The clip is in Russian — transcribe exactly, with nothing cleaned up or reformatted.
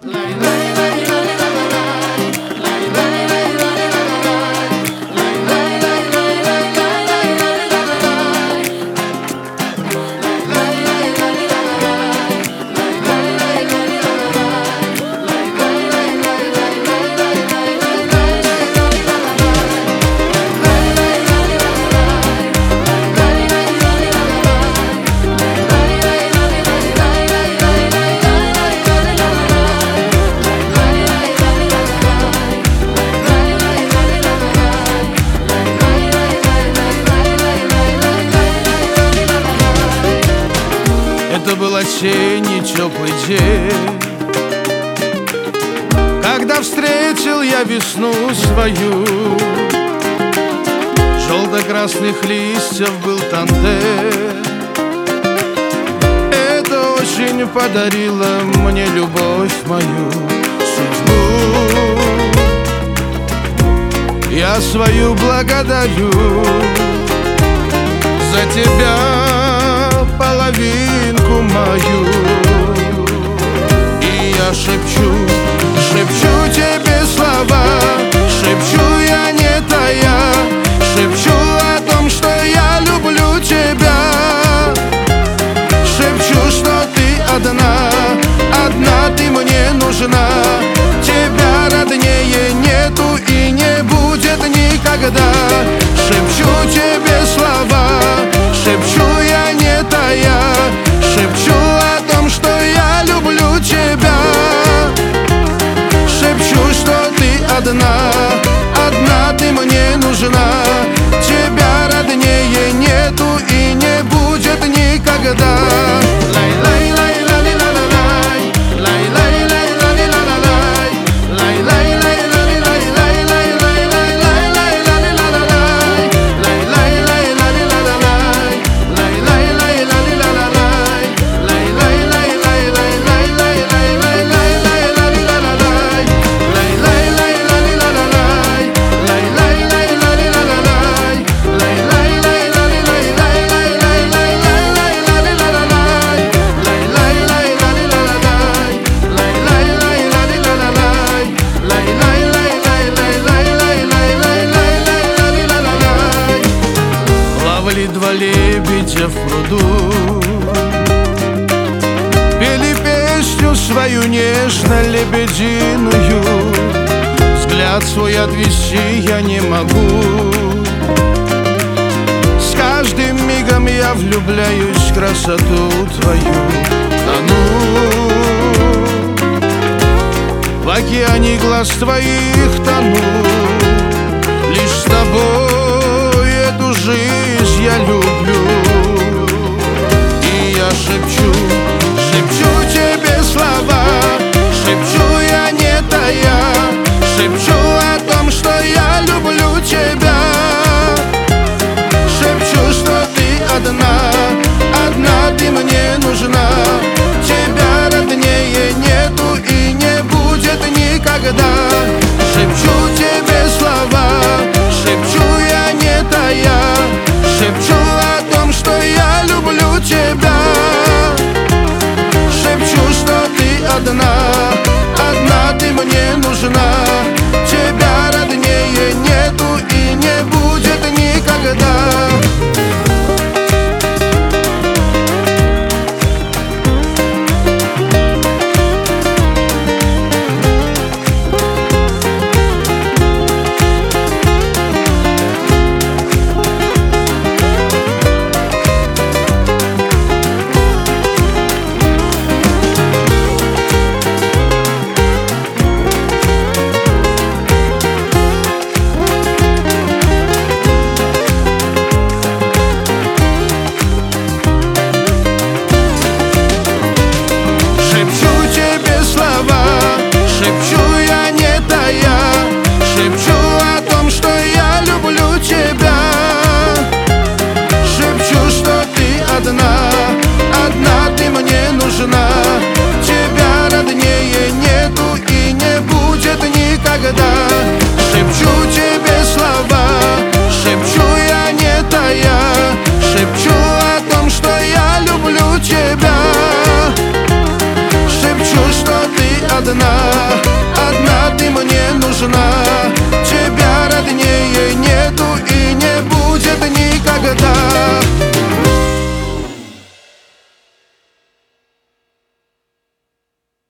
Это был осенний теплый день, когда встретил я весну свою. Желто-красных листьев был тандем. Эта осень подарила мне любовь мою, судьбу. Я свою благодарю за тебя, половинку мою. И я шепчу, шепчу тебе слова, шепчу я не тая, шепчу о том, что я люблю тебя. Шепчу, что ты одна, одна ты мне нужна. Тебя роднее нету и не будет никогда. Шепчу тебе слова, шепчу я не тая, шепчу о том, что я люблю тебя. Шепчу, что ты одна, одна ты мне нужна. Тебя роднее нету и не будет никогда. Два лебедя в пруду пели песню свою нежно-лебединую. Взгляд свой отвести я не могу. С каждым мигом я влюбляюсь в красоту твою. Тону в океане глаз твоих, тону. Лишь с тобой эту жизнь я люблю. И я шепчу, шепчу тебе слова, шепчу я не тая, шепчу о том, что я люблю тебя. Шепчу, что ты одна, одна ты мне нужна. Тебя роднее нету и не будет никогда. Шепчу тебе слова, шепчу я не тая, шепчу о том, что я люблю тебя. одна.